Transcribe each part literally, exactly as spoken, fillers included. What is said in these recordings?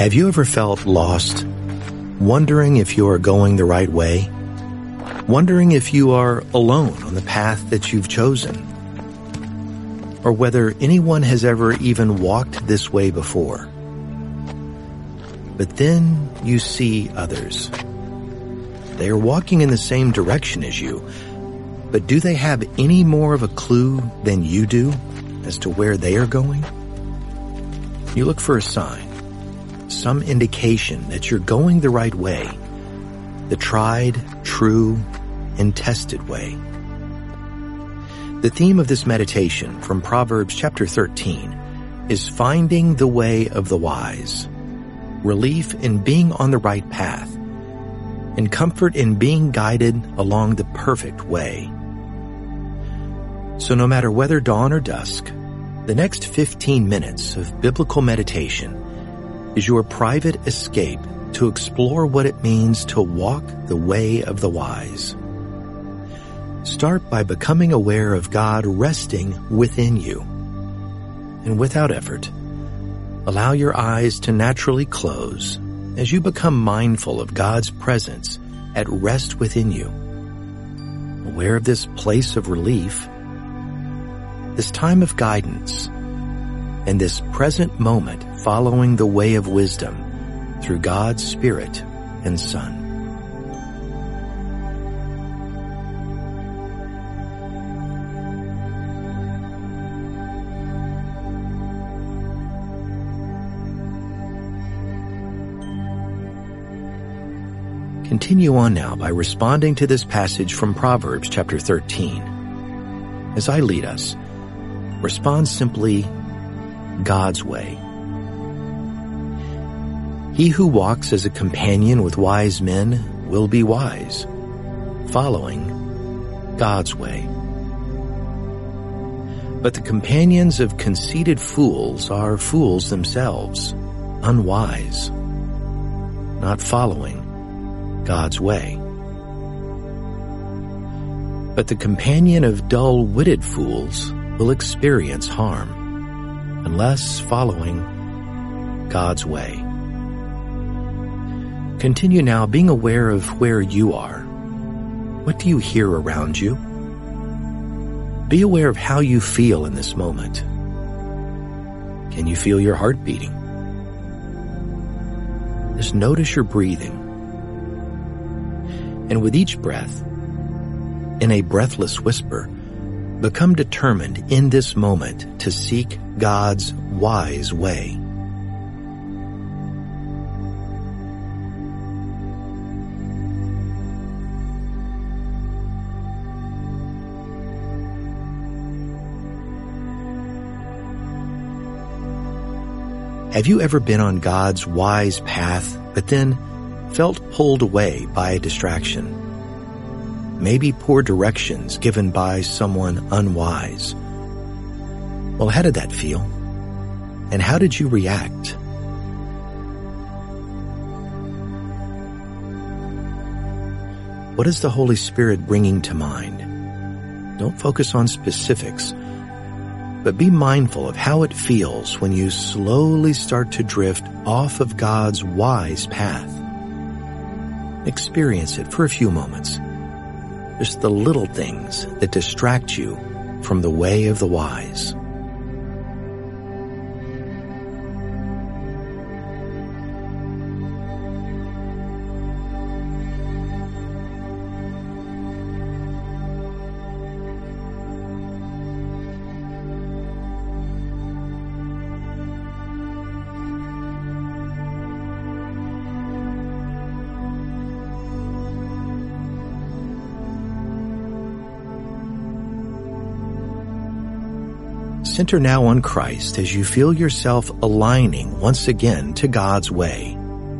Have you ever felt lost, wondering if you are going the right way, wondering if you are alone on the path that you've chosen, or whether anyone has ever even walked this way before? But then you see others. They are walking in the same direction as you, but do they have any more of a clue than you do as to where they are going? You look for a sign, some indication that you're going the right way, the tried, true, and tested way. The theme of this meditation from Proverbs chapter thirteen is finding the way of the wise, relief in being on the right path, and comfort in being guided along the perfect way. So no matter whether dawn or dusk, the next fifteen minutes of biblical meditation is your private escape to explore what it means to walk the way of the wise. Start by becoming aware of God resting within you. And without effort, allow your eyes to naturally close as you become mindful of God's presence at rest within you. Aware of this place of relief, this time of guidance, and this present moment following the way of wisdom through God's Spirit and Son. Continue on now by responding to this passage from Proverbs chapter thirteen. As I lead us, respond simply, God's way. He who walks as a companion with wise men will be wise, following God's way. But the companions of conceited fools are fools themselves, unwise, not following God's way. But the companion of dull-witted fools will experience harm, unless following God's way. Continue now being aware of where you are. What do you hear around you? Be aware of how you feel in this moment. Can you feel your heart beating? Just notice your breathing. And with each breath, in a breathless whisper, become determined in this moment to seek God's wise way. Have you ever been on God's wise path, but then felt pulled away by a distraction? Maybe poor directions given by someone unwise. Well, how did that feel? And how did you react? What is the Holy Spirit bringing to mind? Don't focus on specifics, but be mindful of how it feels when you slowly start to drift off of God's wise path. Experience it for a few moments. Just the little things that distract you from the way of the wise. Center now on Christ as you feel yourself aligning once again to God's way.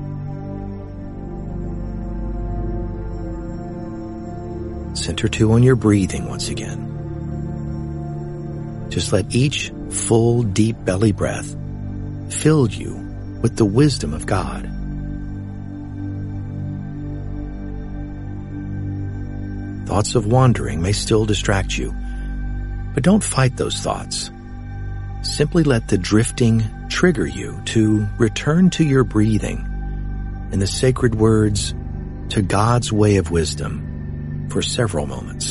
Center too on your breathing once again. Just let each full, deep belly breath fill you with the wisdom of God. Thoughts of wandering may still distract you, but don't fight those thoughts. Simply let the drifting, trigger you to return to your breathing and the sacred words, "to God's way of wisdom," for several moments.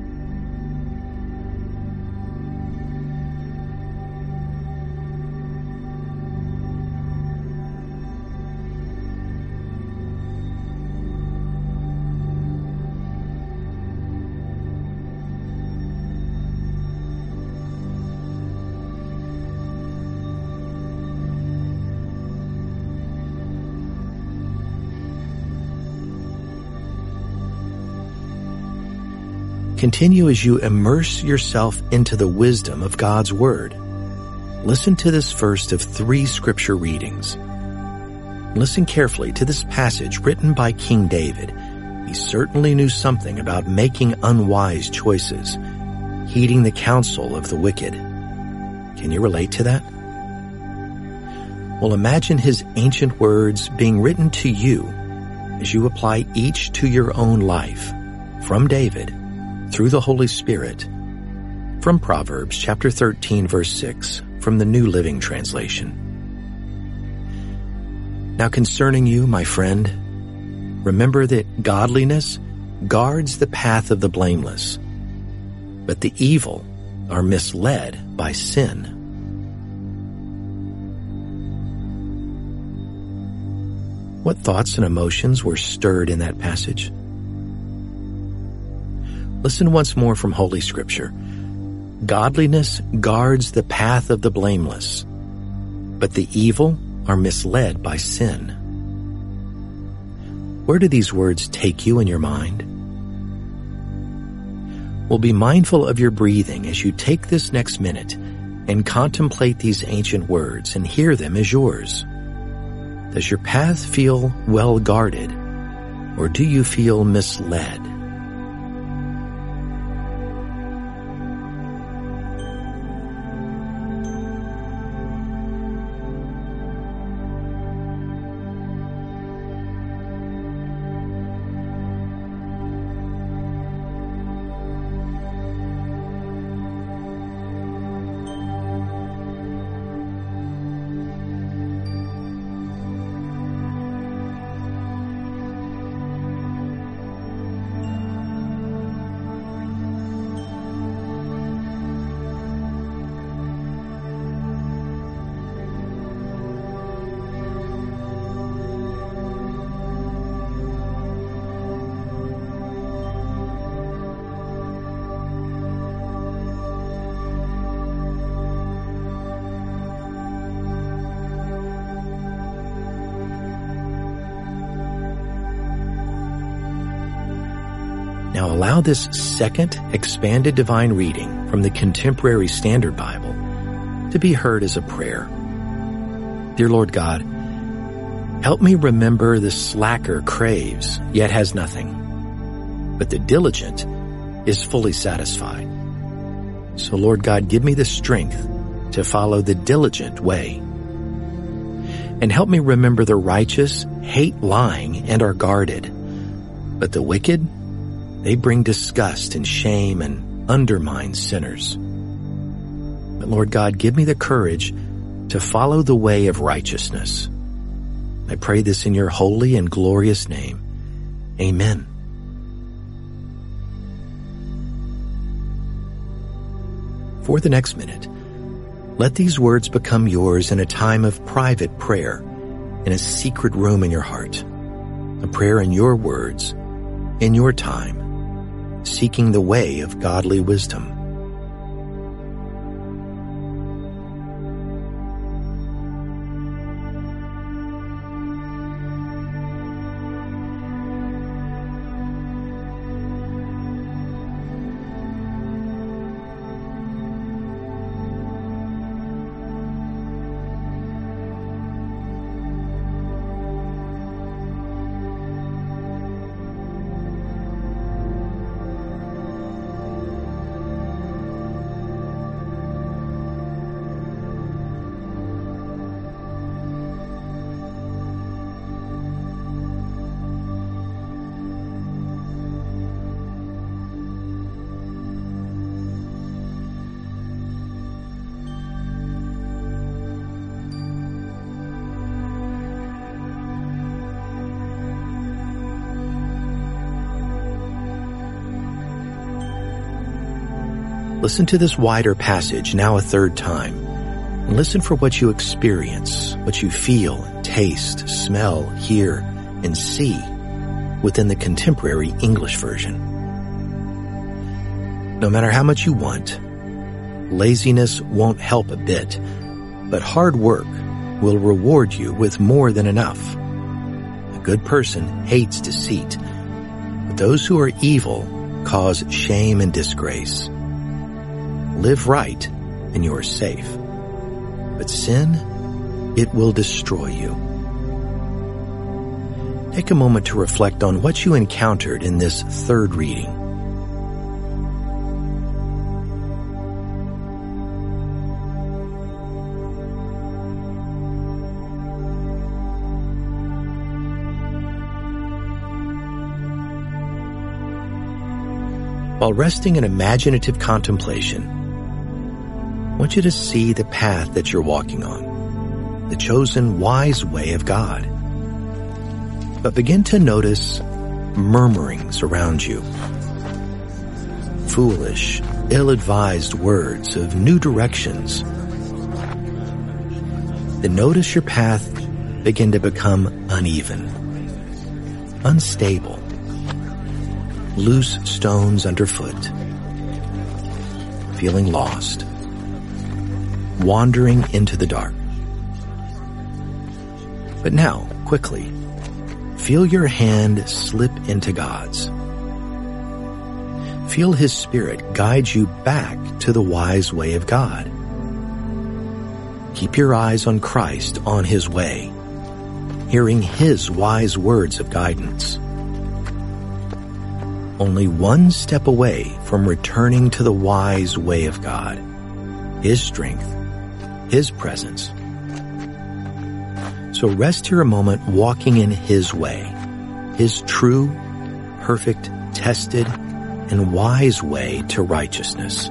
Continue as you immerse yourself into the wisdom of God's Word. Listen to this first of three scripture readings. Listen carefully to this passage written by King David. He certainly knew something about making unwise choices, heeding the counsel of the wicked. Can you relate to that? Well, imagine his ancient words being written to you as you apply each to your own life, from David, through the Holy Spirit, from Proverbs chapter thirteen, verse six, from the New Living Translation. Now concerning you, my friend, remember that godliness guards the path of the blameless, but the evil are misled by sin. What thoughts and emotions were stirred in that passage? Listen once more from Holy Scripture. Godliness guards the path of the blameless, but the evil are misled by sin. Where do these words take you in your mind? Well, be mindful of your breathing as you take this next minute and contemplate these ancient words and hear them as yours. Does your path feel well guarded, or do you feel misled? Now allow this second expanded divine reading from the Contemporary Standard Bible to be heard as a prayer. Dear Lord God, help me remember the slacker craves, yet has nothing, but the diligent is fully satisfied. So Lord God, give me the strength to follow the diligent way. And help me remember the righteous hate lying and are guarded, but the wicked, they bring disgust and shame and undermine sinners. But Lord God, give me the courage to follow the way of righteousness. I pray this in your holy and glorious name. Amen. For the next minute, let these words become yours in a time of private prayer, in a secret room in your heart, a prayer in your words, in your time, seeking the way of godly wisdom. Listen to this wider passage now a third time, and listen for what you experience, what you feel, taste, smell, hear, and see within the contemporary English version. No matter how much you want, laziness won't help a bit, but hard work will reward you with more than enough. A good person hates deceit, but those who are evil cause shame and disgrace. Live right, and you are safe. But sin, it will destroy you. Take a moment to reflect on what you encountered in this third reading. While resting in imaginative contemplation, I want you to see the path that you're walking on, the chosen wise way of God. But begin to notice murmurings around you, foolish, ill-advised words of new directions. Then notice your path begin to become uneven, unstable, loose stones underfoot, feeling lost, wandering into the dark. But now, quickly, feel your hand slip into God's. Feel His Spirit guide you back to the wise way of God. Keep your eyes on Christ on His way, hearing His wise words of guidance. Only one step away from returning to the wise way of God, His strength, His presence. So rest here a moment walking in His way, His true, perfect, tested, and wise way to righteousness.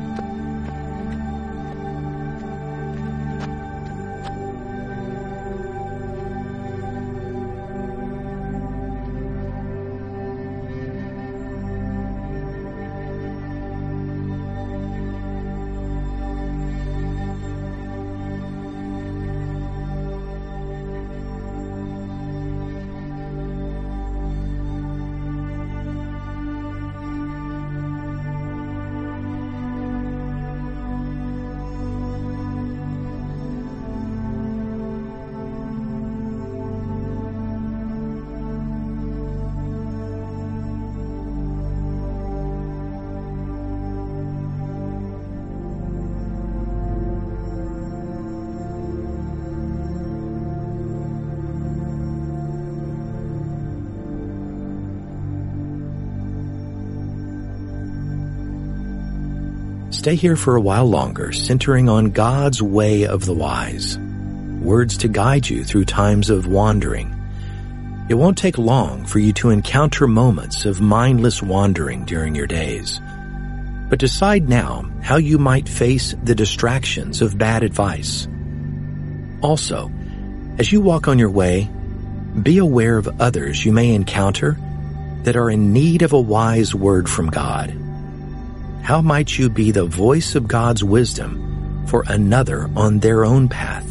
Stay here for a while longer, centering on God's way of the wise, words to guide you through times of wandering. It won't take long for you to encounter moments of mindless wandering during your days. But decide now how you might face the distractions of bad advice. Also, as you walk on your way, be aware of others you may encounter that are in need of a wise word from God. How might you be the voice of God's wisdom for another on their own path?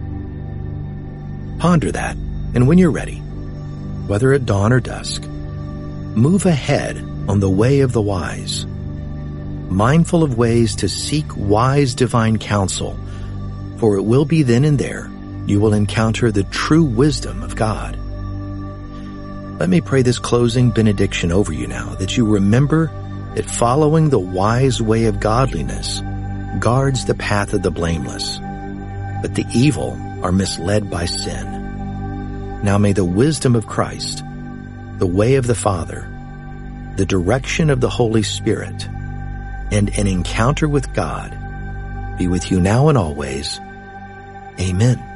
Ponder that, and when you're ready, whether at dawn or dusk, move ahead on the way of the wise, mindful of ways to seek wise divine counsel, for it will be then and there you will encounter the true wisdom of God. Let me pray this closing benediction over you now, that you remember that following the wise way of godliness guards the path of the blameless, but the evil are misled by sin. Now may the wisdom of Christ, the way of the Father, the direction of the Holy Spirit, and an encounter with God be with you now and always. Amen.